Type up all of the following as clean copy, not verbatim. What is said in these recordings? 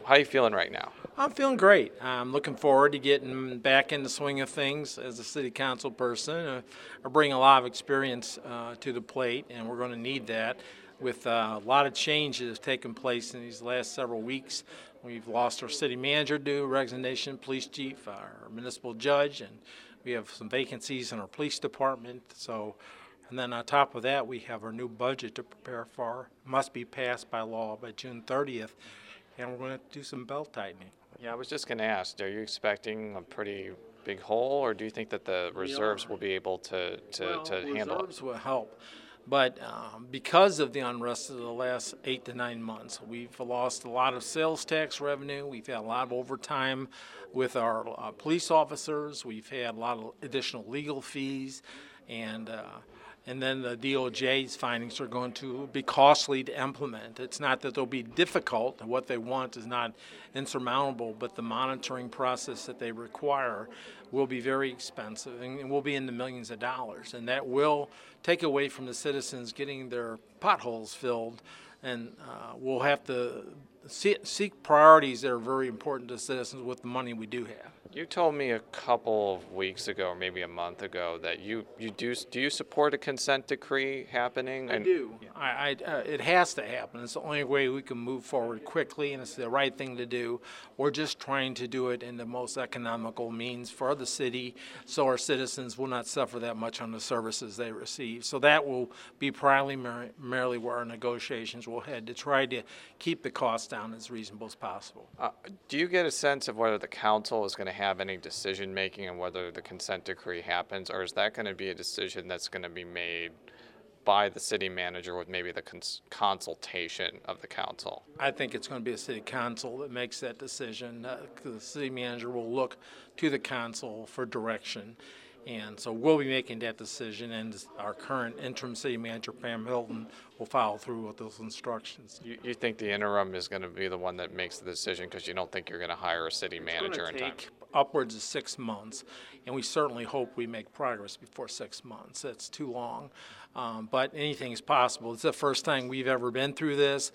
How are you feeling right now? I'm feeling great. I'm looking forward to getting back in the swing of things as a city council person. I bring a lot of experience to the plate, and we're going to need that with a lot of change that has taken place in these last several weeks. We've lost our city manager due to resignation, police chief, our municipal judge, and we have some vacancies in our police department. And then on top of that, we have our new budget to prepare for. Must be passed by law by June 30th, and we're going to do some belt tightening. Yeah, I was just going to ask, are you expecting a pretty big hole, or do you think that the reserves will be able to handle it? Reserves will help. But because of the unrest of the last 8 to 9 months, we've lost a lot of sales tax revenue. We've had a lot of overtime with our police officers. We've had a lot of additional legal fees, and then the DOJ's findings are going to be costly to implement. It's not that they'll be difficult. What they want is not insurmountable, but the monitoring process that they require will be very expensive and will be in the millions of dollars. And that will take away from the citizens getting their potholes filled. And we'll have to seek priorities that are very important to citizens with the money we do have. You told me a couple of weeks ago, or maybe a month ago, that you do you support a consent decree happening? I do. It has to happen. It's the only way we can move forward quickly, and it's the right thing to do. We're just trying to do it in the most economical means for the city, so our citizens will not suffer that much on the services they receive. So that will be primarily where our negotiations will head, to try to keep the costs down as reasonable as possible. Do you get a sense of whether the council is going to have any decision making on whether the consent decree happens, or is that going to be a decision that's going to be made by the city manager with maybe the consultation of the council? I think it's going to be a city council that makes that decision. The city manager will look to the council for direction. And so we'll be making that decision, and our current interim city manager, Pam Hilton, will follow through with those instructions. You think the interim is going to be the one that makes the decision because you don't think you're going to hire a city manager in time? It's going to take upwards of 6 months, and we certainly hope we make progress before 6 months. That's too long, but anything is possible. It's the first time we've ever been through this.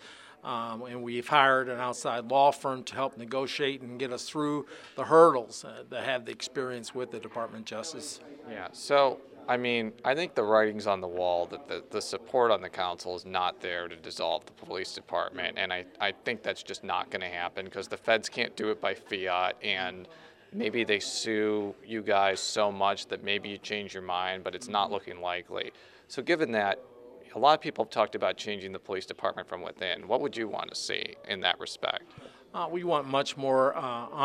And we've hired an outside law firm to help negotiate and get us through the hurdles that have the experience with the Department of Justice. Yeah, so, I mean, I think the writing's on the wall that the support on the council is not there to dissolve the police department, and I think that's just not going to happen because the feds can't do it by fiat, and maybe they sue you guys so much that maybe you change your mind, but it's not looking likely. So given that, a lot of people have talked about changing the police department from within. What would you want to see in that respect? We want much more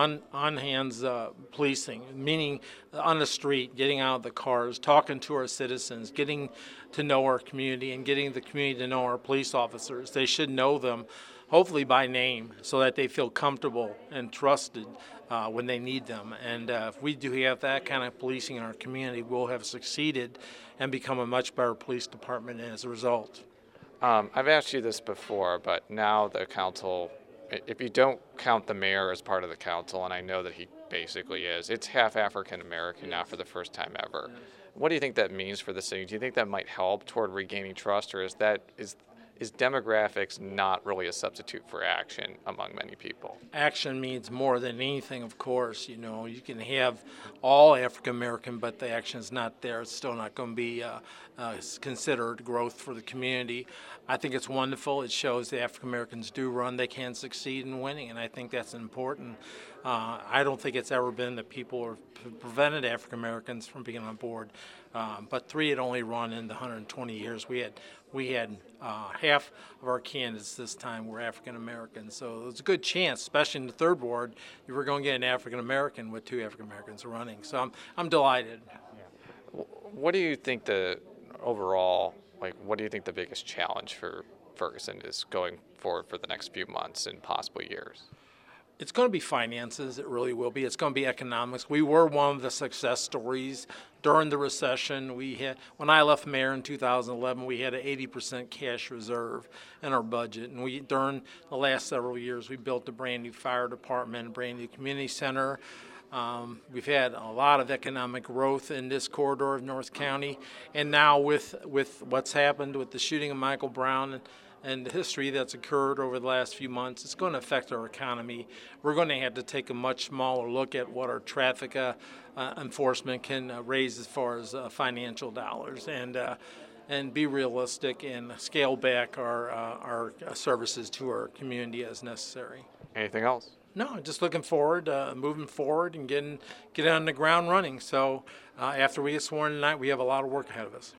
on-hands policing, meaning on the street, getting out of the cars, talking to our citizens, getting to know our community, and getting the community to know our police officers. They should know them, hopefully by name, so that they feel comfortable and trusted when they need them. And if we do have that kind of policing in our community, we'll have succeeded and become a much better police department as a result. I've asked you this before, but now the council, if you don't count the mayor as part of the council, and I know that he basically is, it's half African American now for the first time ever. What do you think that means for the city? Do you think that might help toward regaining trust, or is demographics not really a substitute for action among many people? Action means more than anything, of course. You know, you can have all African American, but the action is not there. It's still not going to be considered growth for the community. I think it's wonderful. It shows the African Americans do run. They can succeed in winning, and I think that's important. I don't think it's ever been that people have prevented African Americans from being on board, but 3 had only run in the 120 years. We had half of our candidates this time were African Americans, so it was a good chance, especially in the third ward, you were going to get an African American with 2 African Americans running. So I'm delighted. What do you think what do you think the biggest challenge for Ferguson is going forward for the next few months and possible years? It's going to be finances. It really will be. It's going to be economics. We were one of the success stories during the recession. When I left mayor in 2011, we had an 80% cash reserve in our budget. And during the last several years, we built a brand new fire department, a brand new community center. We've had a lot of economic growth in this corridor of North County. And now with what's happened with the shooting of Michael Brown and the history that's occurred over the last few months, it's going to affect our economy. We're going to have to take a much smaller look at what our traffic enforcement can raise as far as financial dollars, and be realistic and scale back our services to our community as necessary. Anything else? No, just looking forward, moving forward, and getting on the ground running. So after we get sworn tonight, we have a lot of work ahead of us.